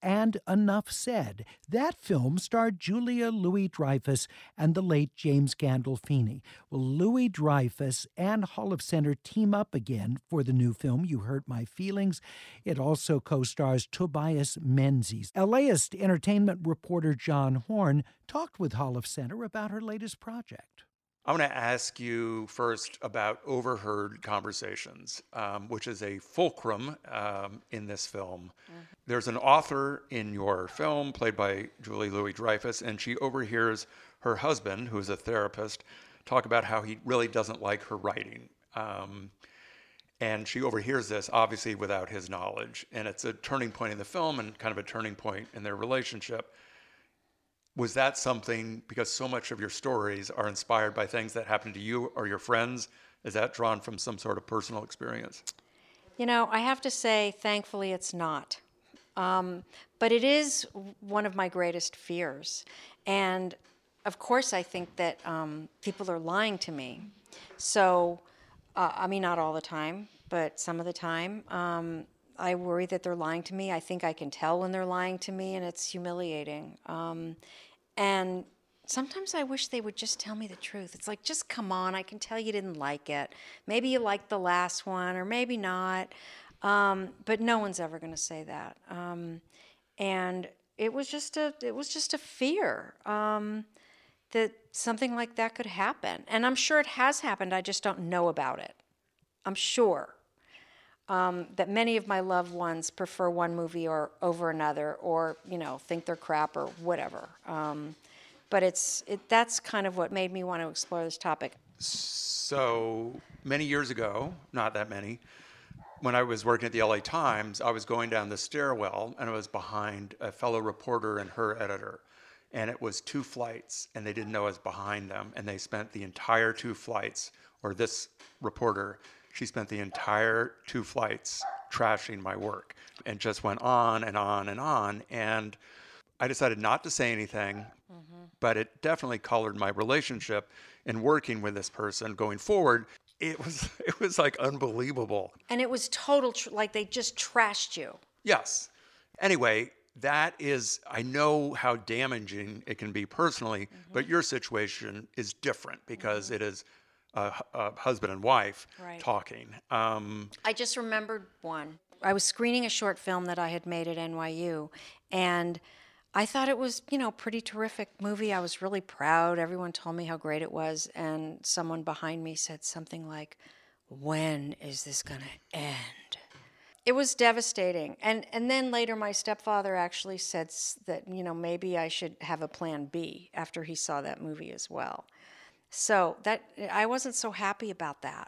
and Enough Said. That film starred Julia Louis-Dreyfus and the late James Gandolfini. Well, Louis-Dreyfus and Holofcener team up again for the new film, You Hurt My Feelings. It also co-stars Tobias Menzies. LAist entertainment reporter John Horn talked with Holofcener about her latest project. I want to ask you first about overheard conversations, um, which is a fulcrum um, in this film. Mm-hmm. There's an author in your film played by Julie Louis-Dreyfus, and she overhears her husband, who is a therapist, talk about how he really doesn't like her writing. Um, and she overhears this, obviously, without his knowledge. And it's a turning point in the film and kind of a turning point in their relationship. Was that something, because so much of your stories are inspired by things that happened to you or your friends, is that drawn from some sort of personal experience? You know, I have to say, thankfully, it's not. Um, but it is one of my greatest fears. And of course, I think that um, people are lying to me. So, uh, I mean, not all the time, but some of the time. Um, I worry that they're lying to me. I think I can tell when they're lying to me, and it's humiliating. Um, and sometimes I wish they would just tell me the truth. It's like, just come on, I can tell you didn't like it. Maybe you liked the last one, or maybe not. Um, but no one's ever going to say that. Um, and it was just a, it was just a fear um, that something like that could happen. And I'm sure it has happened. I just don't know about it. I'm sure. Um, that many of my loved ones prefer one movie or over another, or you know, think they're crap or whatever. Um, but it's it, that's kind of what made me want to explore this topic. So many years ago, not that many, when I was working at the L A Times, I was going down the stairwell and I was behind a fellow reporter and her editor, and it was two flights, and they didn't know I was behind them, and they spent the entire two flights, or this reporter. She spent the entire two flights trashing my work and just went on and on and on. And I decided not to say anything, mm-hmm. but it definitely colored my relationship in working with this person going forward. It was it was like unbelievable. And it was total, tr- like they just trashed you. Yes. Anyway, that is, I know how damaging it can be personally, mm-hmm. but your situation is different because mm-hmm. it is A, a husband and wife right. talking. Um, I just remembered one. I was screening a short film that I had made at N Y U, and I thought it was, you know, pretty terrific movie. I was really proud. Everyone told me how great it was, and someone behind me said something like, "When is this going to end?" It was devastating. And and then later my stepfather actually said that, you know, maybe I should have a plan B after he saw that movie as well. So that I wasn't so happy about that.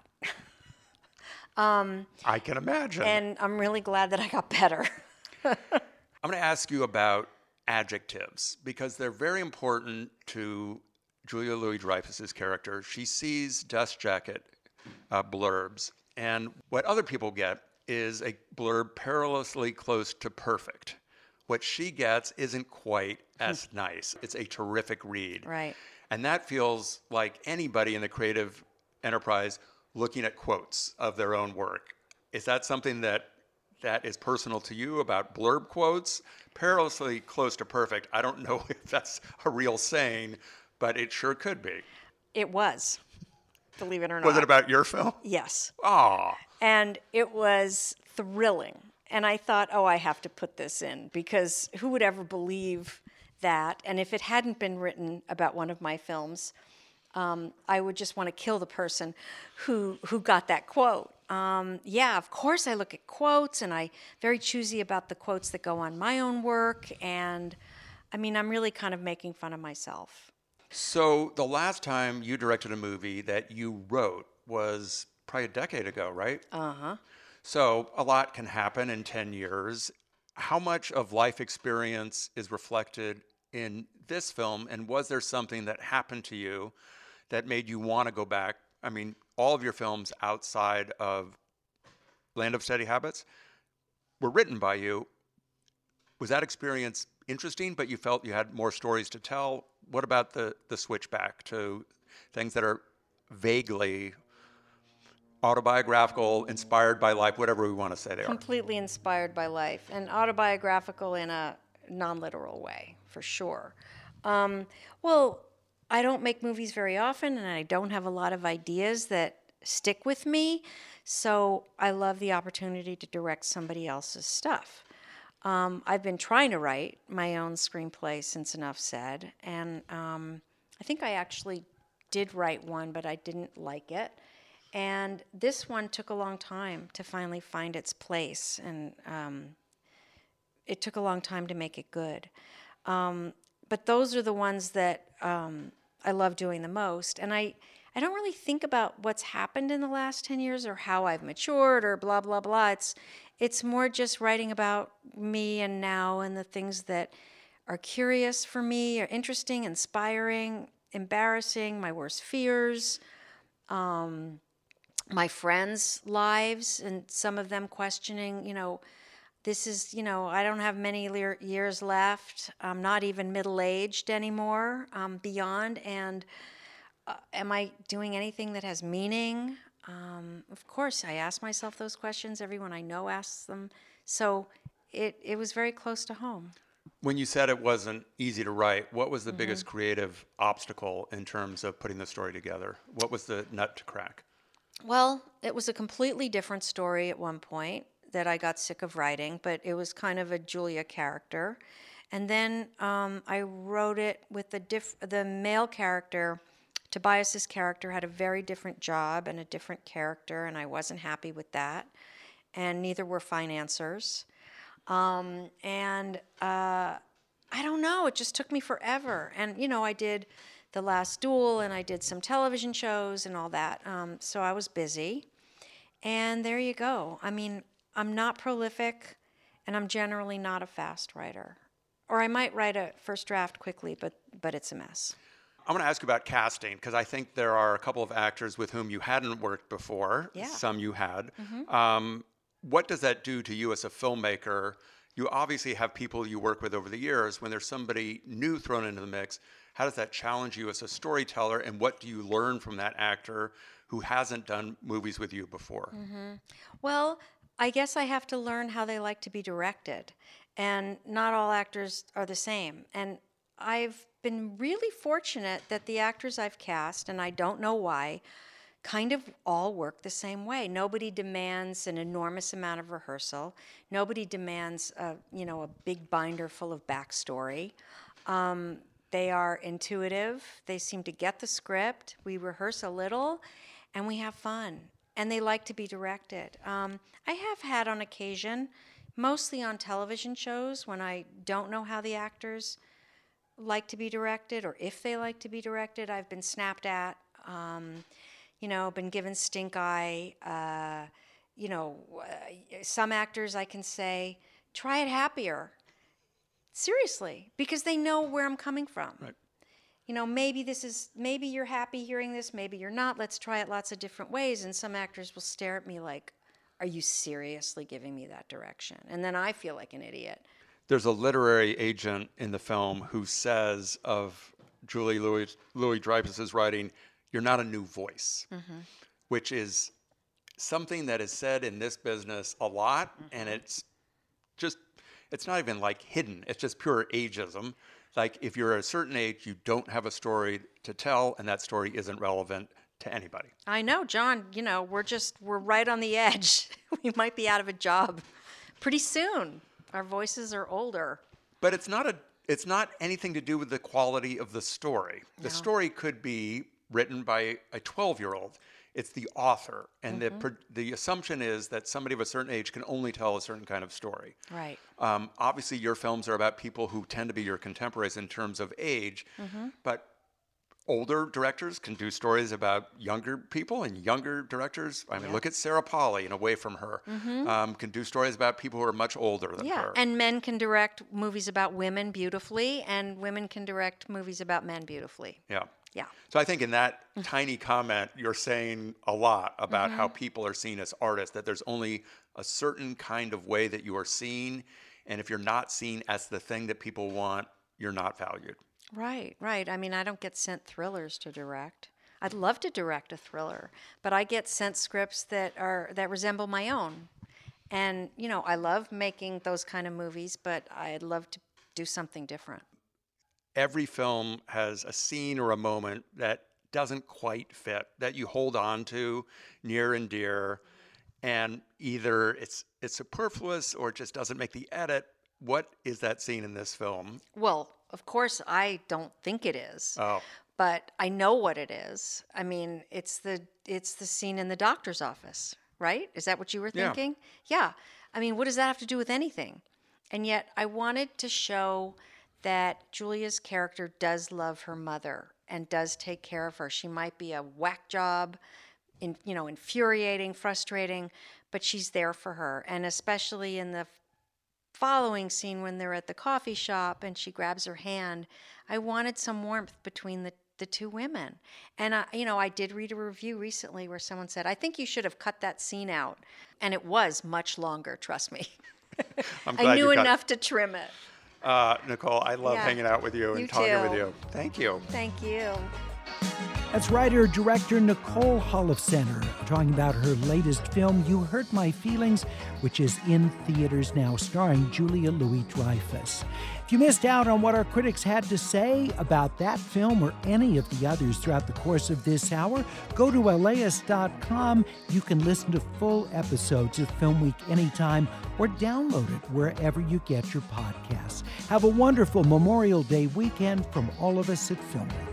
um, I can imagine. And I'm really glad that I got better. I'm going to ask you about adjectives because they're very important to Julia Louis-Dreyfus's character. She sees dust jacket uh, blurbs, and what other people get is a blurb perilously close to perfect. What she gets isn't quite as nice. It's a terrific read. Right. And that feels like anybody in the creative enterprise looking at quotes of their own work. Is that something that that is personal to you about blurb quotes? Perilously close to perfect. I don't know if that's a real saying, but it sure could be. It was, believe it or not. Was it about your film? Yes. Aw. And it was thrilling. And I thought, oh, I have to put this in because who would ever believe that? And if it hadn't been written about one of my films, um, I would just want to kill the person who who got that quote. Um, yeah, of course I look at quotes, and I'm very choosy about the quotes that go on my own work. And I mean, I'm really kind of making fun of myself. So the last time you directed a movie that you wrote was probably a decade ago, right? Uh-huh. So a lot can happen in ten years. How much of life experience is reflected in this film, and was there something that happened to you that made you want to go back? I mean, all of your films outside of Land of Steady Habits were written by you. Was that experience interesting, but you felt you had more stories to tell? What about the, the switch back to things that are vaguely autobiographical, inspired by life, whatever we want to say they are. Completely inspired by life and autobiographical in a non-literal way, for sure. Um, well, I don't make movies very often, and I don't have a lot of ideas that stick with me, so I love the opportunity to direct somebody else's stuff. Um, I've been trying to write my own screenplay since Enough Said, and um, I think I actually did write one, but I didn't like it. And this one took a long time to finally find its place, and um, it took a long time to make it good. Um, but those are the ones that um, I love doing the most. And I, I don't really think about what's happened in the last ten years or how I've matured or blah, blah, blah. It's, it's more just writing about me and now and the things that are curious for me, or interesting, inspiring, embarrassing, my worst fears, um, my friends' lives, and some of them questioning, you know, this is, you know, I don't have many le- years left. I'm not even middle-aged anymore, um, beyond. And uh, am I doing anything that has meaning? Um, of course, I ask myself those questions. Everyone I know asks them. So it, it was very close to home. When you said it wasn't easy to write, what was the mm-hmm. biggest creative obstacle in terms of putting the story together? What was the nut to crack? Well, it was a completely different story at one point that I got sick of writing, but it was kind of a Julia character. And then um, I wrote it with the diff- the male character. Tobias's character had a very different job and a different character, and I wasn't happy with that. And neither were financiers. Um, and uh, I don't know, it just took me forever. And, you know, I did The Last Duel, and I did some television shows and all that. Um, so I was busy. And there you go. I mean, I'm not prolific, and I'm generally not a fast writer. Or I might write a first draft quickly, but but it's a mess. I want to ask you about casting, because I think there are a couple of actors with whom you hadn't worked before. Yeah. Some you had. Mm-hmm. Um, what does that do to you as a filmmaker? You obviously have people you work with over the years. When there's somebody new thrown into the mix, how does that challenge you as a storyteller, and what do you learn from that actor who hasn't done movies with you before? Mm-hmm. Well, I guess I have to learn how they like to be directed, and not all actors are the same. And I've been really fortunate that the actors I've cast, and I don't know why, kind of all work the same way. Nobody demands an enormous amount of rehearsal. Nobody demands a, you know, a big binder full of backstory. Um, they are intuitive. They seem to get the script. We rehearse a little, and we have fun. And they like to be directed. Um, I have had on occasion, mostly on television shows, when I don't know how the actors like to be directed or if they like to be directed, I've been snapped at, um, you know, been given stink eye. Uh, you know, uh, some actors I can say, try it happier. Seriously, because they know where I'm coming from. Right. You know, maybe this is, maybe you're happy hearing this, maybe you're not. Let's try it lots of different ways. And some actors will stare at me like, are you seriously giving me that direction? And then I feel like an idiot. There's a literary agent in the film who says of Julie Louis, Louis Dreyfus's writing, you're not a new voice, mm-hmm. which is something that is said in this business a lot. Mm-hmm. And it's just, it's not even like hidden. It's just pure ageism. Like, if you're a certain age, you don't have a story to tell, and that story isn't relevant to anybody. I know, John, you know, we're just, we're right on the edge. We might be out of a job pretty soon. Our voices are older. But it's not a, it's not anything to do with the quality of the story. The No. story could be written by a twelve-year-old. It's the author. And Mm-hmm. the the assumption is that somebody of a certain age can only tell a certain kind of story. Right. Um, obviously, your films are about people who tend to be your contemporaries in terms of age, Mm-hmm. but older directors can do stories about younger people, and younger directors, I mean, Yeah. look at Sarah Polley and Away From Her, um, can do stories about people who are much older than Yeah, her. and men can direct movies about women beautifully, and women can direct movies about men beautifully. yeah. Yeah. So I think in that tiny comment, you're saying a lot about how Mm-hmm. people are seen as artists, that there's only a certain kind of way that you are seen, and if you're not seen as the thing that people want, you're not valued. Right, right. I mean, I don't get sent thrillers to direct. I'd love to direct a thriller, but I get sent scripts that are that resemble my own. And, you know, I love making those kind of movies, but I'd love to do something different. Every film has a scene or a moment that doesn't quite fit, that you hold on to near and dear, and either it's it's superfluous or it just doesn't make the edit. What is that scene in this film? Well, of course, I don't think it is. Oh. But I know what it is. I mean, it's the it's the scene in the doctor's office, right? Is that what you were thinking? Yeah. yeah. I mean, what does that have to do with anything? And yet I wanted to show that Julia's character does love her mother and does take care of her. She might be a whack job, in, you know, infuriating, frustrating, but she's there for her. And especially in the following scene when they're at the coffee shop and she grabs her hand, I wanted some warmth between the the two women. And, I, you know, I did read a review recently where someone said, I think you should have cut that scene out. And it was much longer, trust me. I'm glad I knew you cut- enough to trim it. Uh, Nicole, I love Yeah. hanging out with you and You talking too. with you. Thank you. Thank you. That's writer-director Nicole Holofcener talking about her latest film, You Hurt My Feelings, which is in theaters now, starring Julia Louis-Dreyfus. If you missed out on what our critics had to say about that film or any of the others throughout the course of this hour, go to Elias dot com. You can listen to full episodes of Film Week anytime or download it wherever you get your podcasts. Have a wonderful Memorial Day weekend from all of us at Film Week.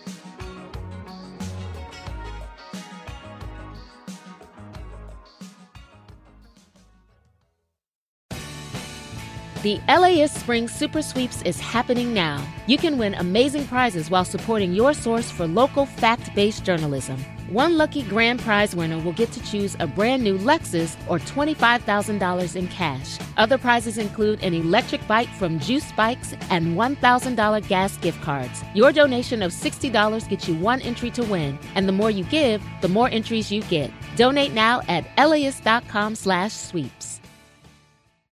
The L A S Spring Super Sweeps is happening now. You can win amazing prizes while supporting your source for local fact-based journalism. One lucky grand prize winner will get to choose a brand new Lexus or twenty-five thousand dollars in cash. Other prizes include an electric bike from Juice Bikes and one thousand dollars gas gift cards. Your donation of sixty dollars gets you one entry to win, and the more you give, the more entries you get. Donate now at Elias dot com slash sweeps.